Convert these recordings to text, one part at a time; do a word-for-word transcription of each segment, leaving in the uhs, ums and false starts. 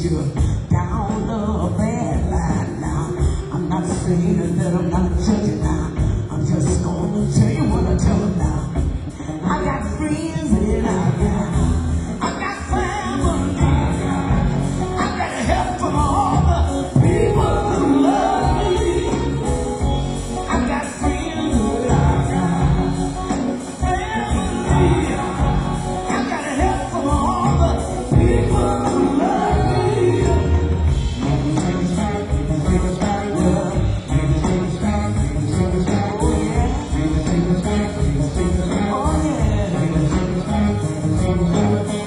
you down the bad line now. I'm not saying that I'm not judging now. I'm just gonna tell you what I tell them now. I got friends and I got, I got family. I got help from all the people who love me. I got friends and I got family. I got help from all the people who love me. Take us back, take us back, love. Take us, take us back, take us, take us back, oh yeah. Take us, take us back, take us, take us back, oh yeah. Take us, take us back, take us, take us back.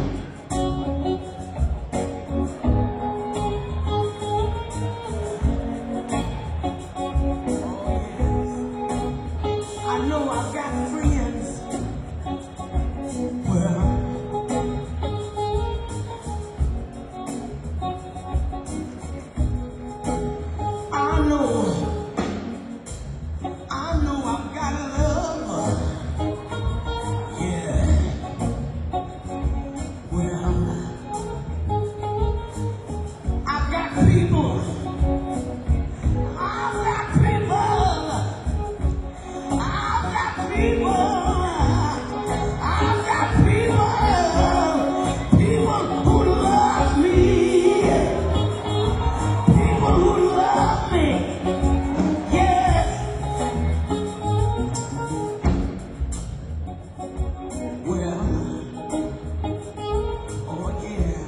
I know I've got friends. Well, I know, I know I've got a lover. Yeah. Well, I've got people. I've got people. I've got people. I've got people. People who love me. People who love me. Yes. Well, oh yeah.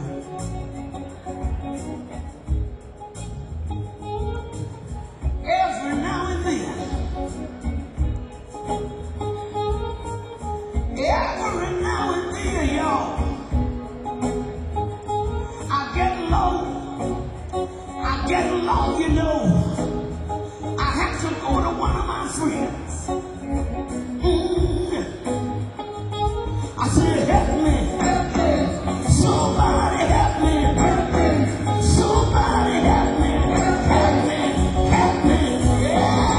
Every now and then, every now and then, y'all, I get low, I get low, you know. I have to go to one of my friends. Mm. I said, help me, help me, somebody help me, help me, somebody help me, help me, help me, yeah.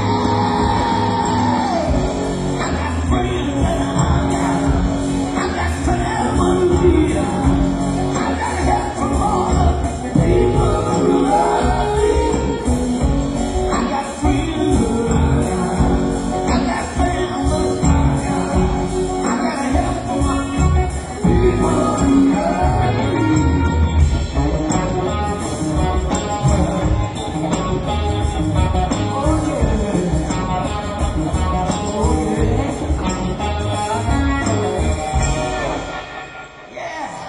I got friends and I got, I got family. I got help from all the people who love me. I got friends, I got family. I got help from all the people who love me. Oh yeah, yeah.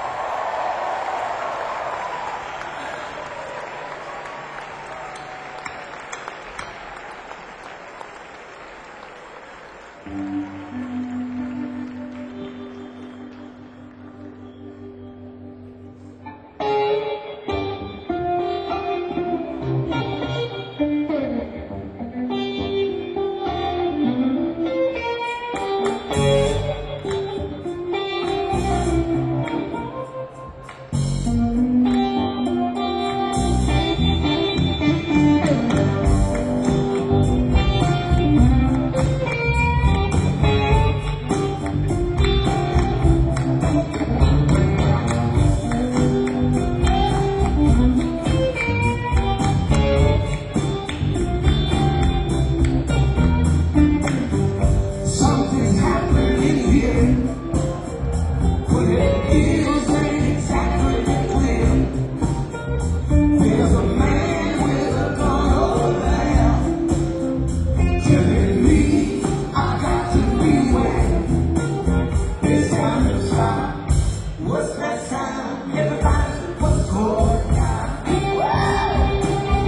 Something's happening here. What it is ain't exactly clear. There's a man with a gun over there telling me I got to beware. It's time to stop. What's that sound? Everybody, what's going down? Well,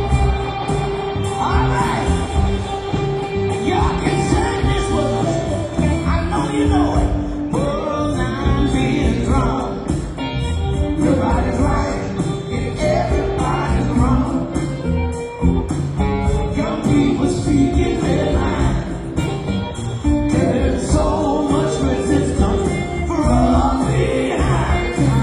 all right. Y'all can sing this with us. I know you know it. World lines being drawn. Nobody's right and everybody's wrong. Young people speaking their mind. There's so much resistance from behind.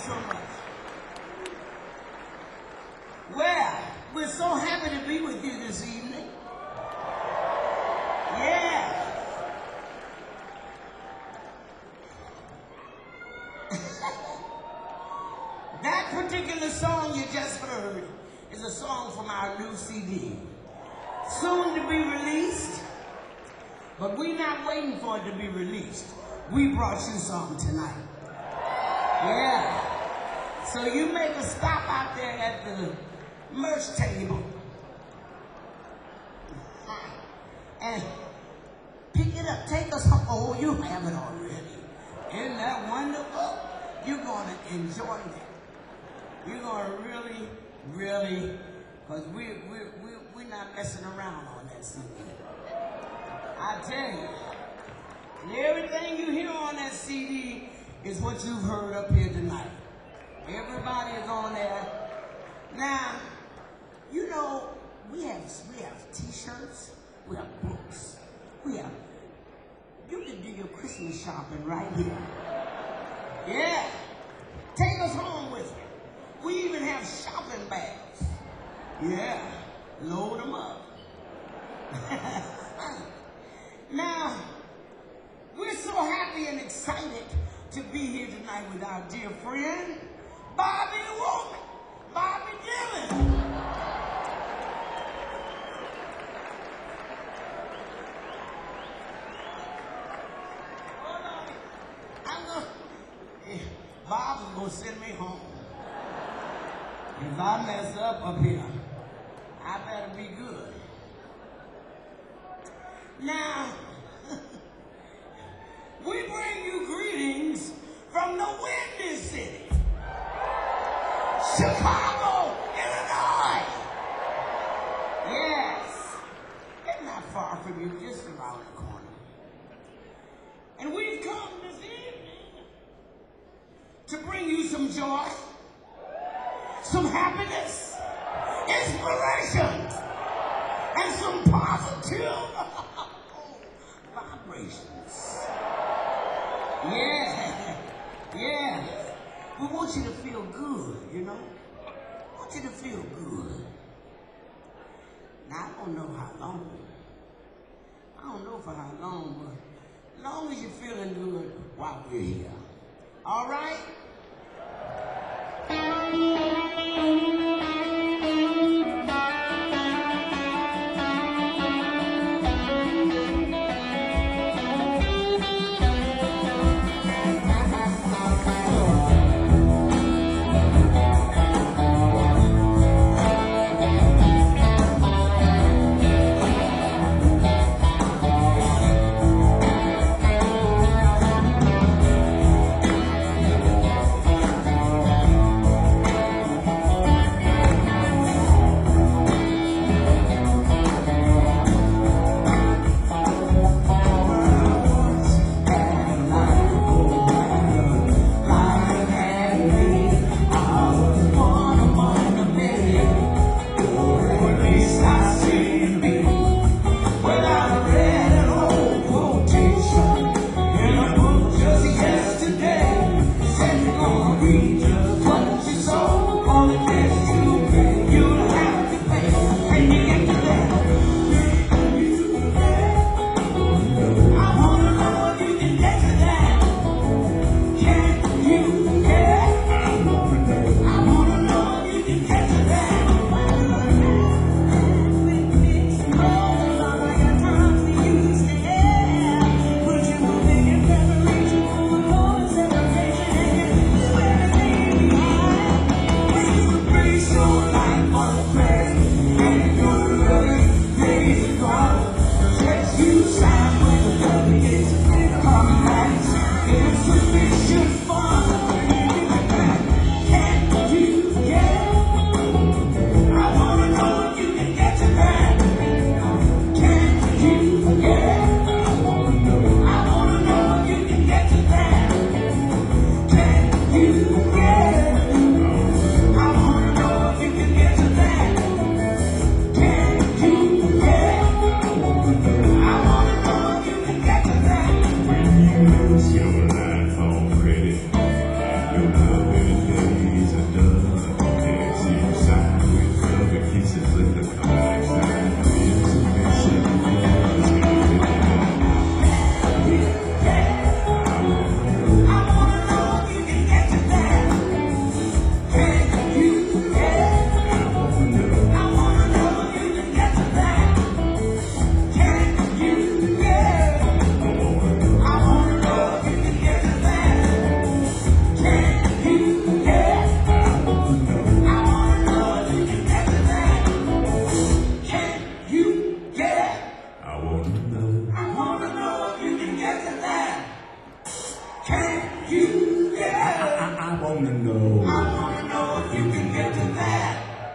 so much. Well, we're so happy to be with you this evening. Yeah. That particular song you just heard is a song from our new C D. Soon to be released, but we're not waiting for it to be released. We brought you something tonight. Yeah. So you make a stop out there at the merch table and pick it up. Take us home. Oh, you have it already. Isn't that wonderful? You're going to enjoy that. You're going to really, really, because we, we, we, we're not messing around on that C D. I tell you, and everything you hear on that C D is what you've heard up here tonight. Everybody is on there. Now, you know, we have, we have T-shirts, we have books, we have, you can do your Christmas shopping right here. Yeah. Take us home with you. We even have shopping bags. Yeah. Load them up. Now, we're so happy and excited to be here tonight with our dear friend, Bobby Womack, Bobby Dylan. Hold on. I'm gonna, Bob's gonna send me home. If I mess up up here, I better be good. Now, we bring you greetings from the Windy City, Chicago, Illinois. Yes, it's not far from you, just around the corner. And we've come this evening to bring you some joy, some happiness, inspiration, and some positive vibrations. Yeah, yeah. We want you to feel good, you know? We want you to feel good. Now, I don't know how long. I don't know for how long, but as long as you're feeling good while we're here. All right? you, yeah. I, I, I wanna know. I wanna know if you can get to that.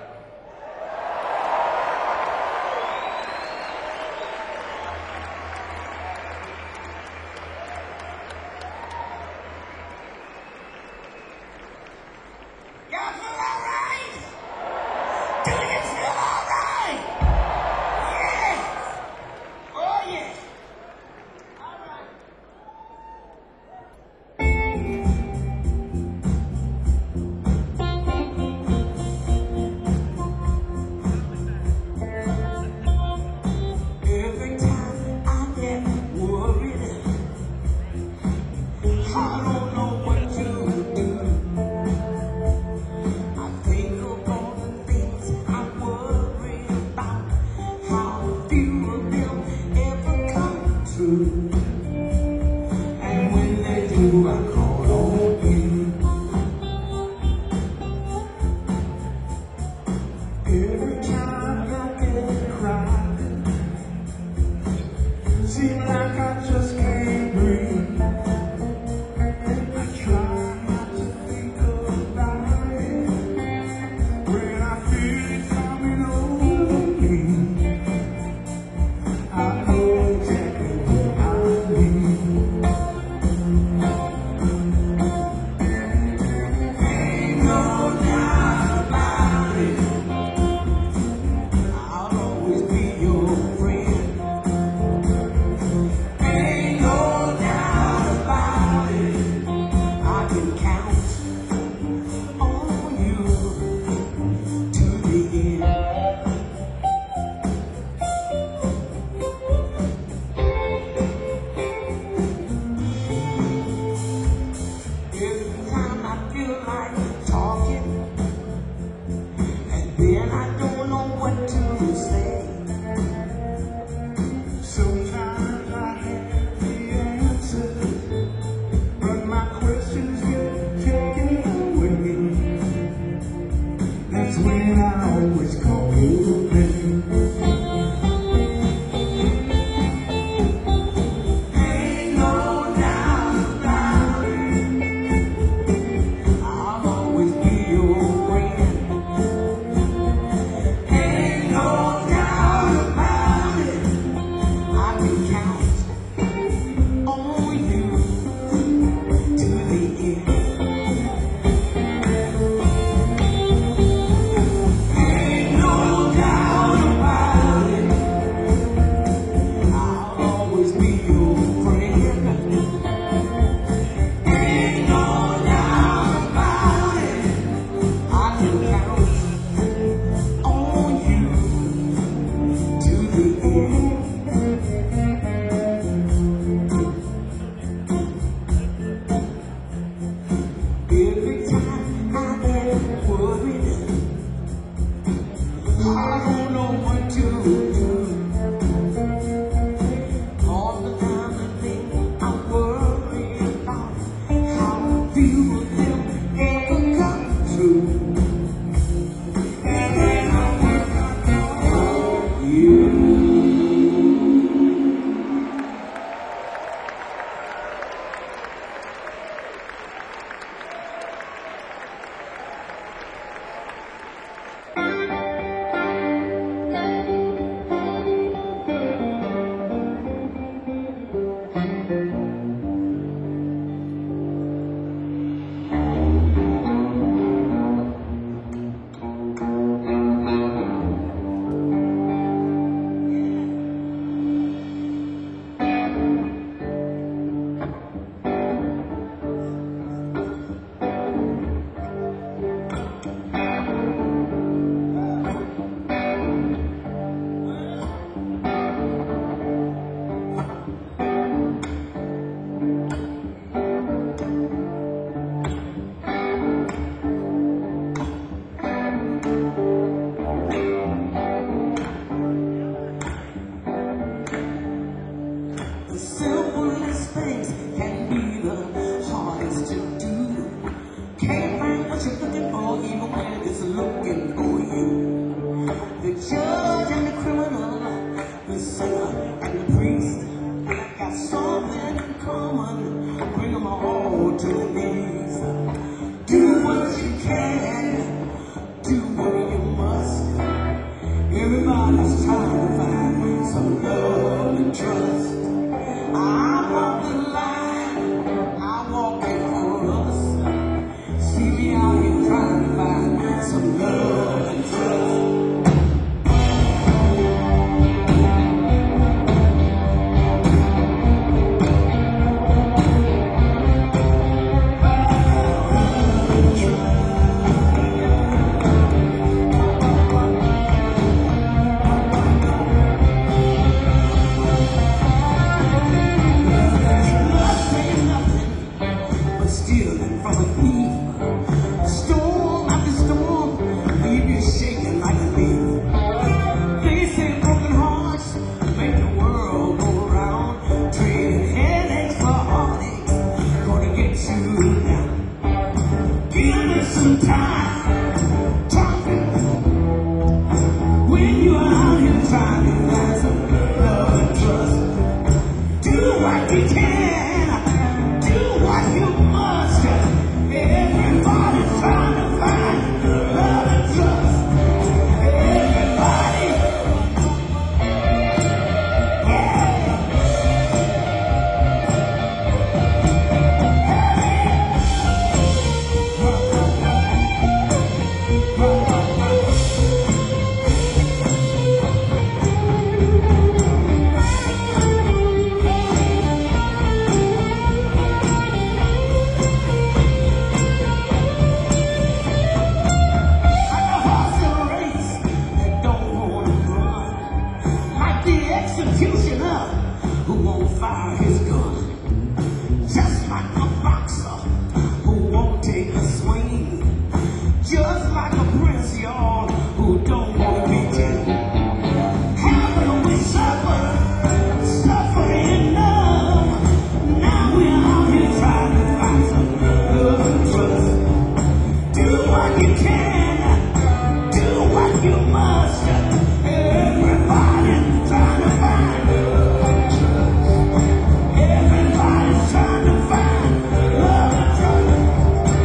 Y'all feel all right? Do you feel all right? Yes. Oh, yes. All right. Every time I get worried, I don't know what to do. I think of all the things I worry about, how few of them ever come true. And when they do, I call on you. Every time I get crying, seem like I just can't breathe. I try not to think about it when I feel it coming over me. I know exactly what I need. Ain't no doubt about it, I'll always be your friend. Ain't no doubt about it, I can count on you to the end. Every time I feel like talking, and then I don't know what to say. Sometimes I have the answers, but my questions get taken away. That's when I always call you, baby. Ain't no doubt about it, I'll always be your friend. Ain't no doubt about it, I can count on you to the end. Ain't no doubt about it, I'll always be your friend. Ain't no doubt about it, I can count on you to the end. Every time I get worried, I don't know what to do. All the time I think I worry about how few of them ever come true. And then I work out you. The simplest things can be the hardest to do. Can't find what you're looking for, even when it's looking for you. The judge and the criminal, the sinner and the priest, got something in common. Bring them all fall to the knees. Do what you can, do what you must. Everybody's trying to find some love and trust. I walk the line, I walk it for us. See me out here trying to find some love and trust. Stealing from a thief, storm after storm, leave you shaking like a leaf. They say broken hearts make the world go round, trading headaches for heartaches, gonna get you down. Give it some time, talking, when you're out here trying to find some love and trust. Do what you can, do what you must. Everybody's trying to find love and trust. Everybody, yeah. Executioner who won't fire his gun, just like a boxer who won't take a swing, just like a prince, y'all, who don't want to be king. Haven't we suffered, suffering enough? Now we're out here trying to find some love and trust. Do what you can, do what you must. Everybody trying to find love and trust. Everybody's trying to find love and trust.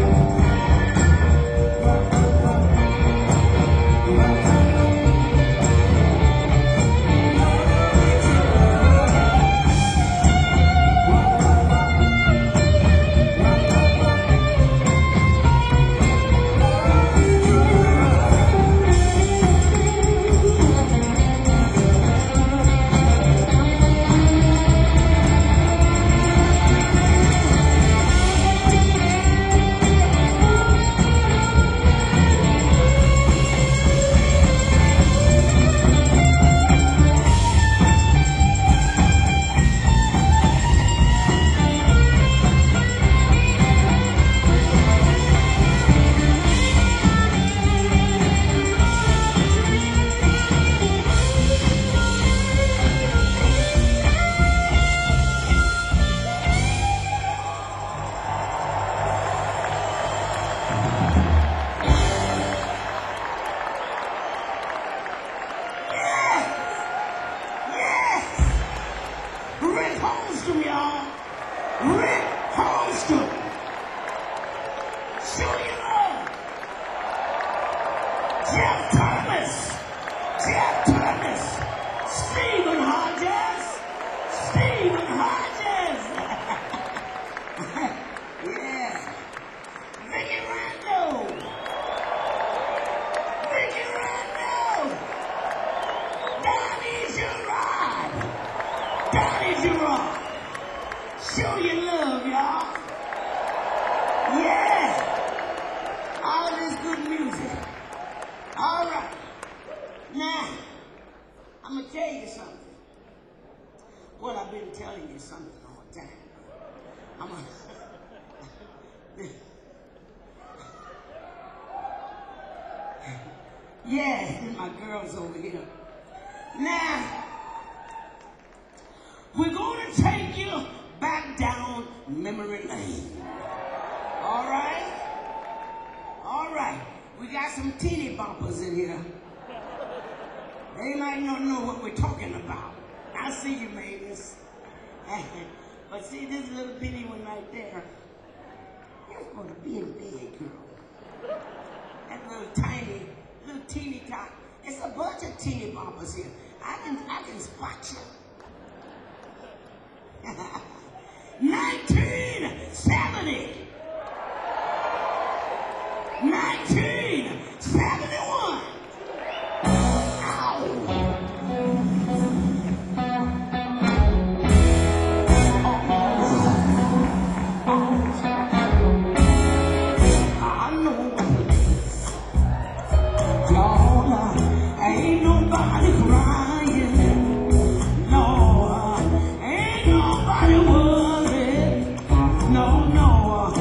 Rick Holmstrom, y'all. Rick Holmstrom. Show you love. Jeff Thomas. Jeff Thomas. Stephen Hodges. Stephen Hodges. Yeah. Vicky Randall. Vicky Randall. Donnie Gerard. Donnie Gerard. Show your love, y'all. Yeah. All this good music. All right. Now, I'm going to tell you something. Well, I've been telling you something all the time. I'm going to... Yeah, my girl's over here. Now, we're going to take you back down memory lane. All right? All right. We got some teeny boppers in here. They might not know what we're talking about. I see you, mates. But see this little bitty one right there? That's for the big dead girl. That little tiny, little teeny tot. It's a bunch of teeny boppers here. I can, I can spot you. nineteen seventy. nineteen seventy-one. Ain't nobody crying, no, ain't nobody worried, no, no,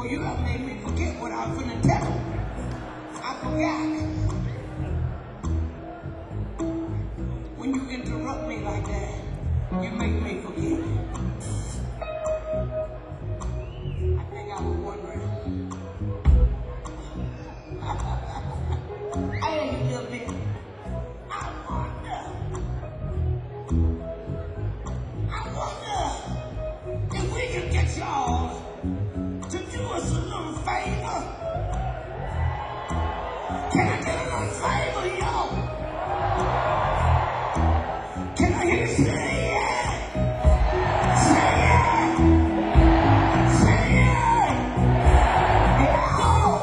Boy, you have made me forget what I was finna tell him. I forgot. When you interrupt me like that, you make me forget. I think I was wondering. I ain't a little bit. I wonder. I wonder if we can get y'all to do us a little favor. Can I get a little favor, y'all? Can I hear you say yeah? Say yeah! Say yeah! Yeah!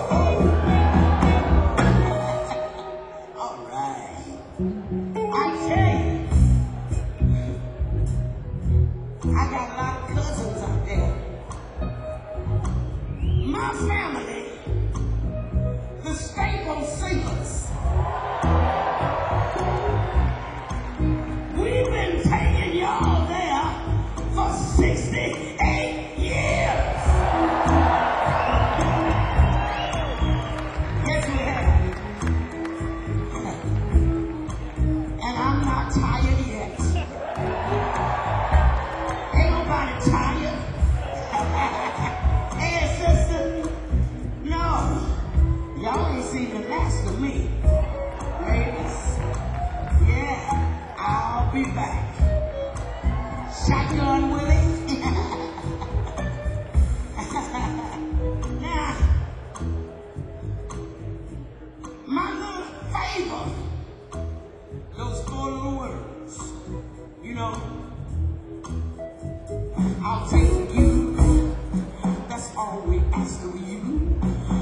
All right. I tell you, I got a lot of cousins out there. My family, the Staple Singers, we've been taking y'all there for sixty-eight years. Yes, we have. And I'm not tired yet. Ain't nobody tired. Hey, sister. No. Y'all ain't seen the last of me. Ladies. Yeah. I'll be back. Shotgun Willie. Now, my little favor, those four little words, you know, I'll take you. That's all we ask of you.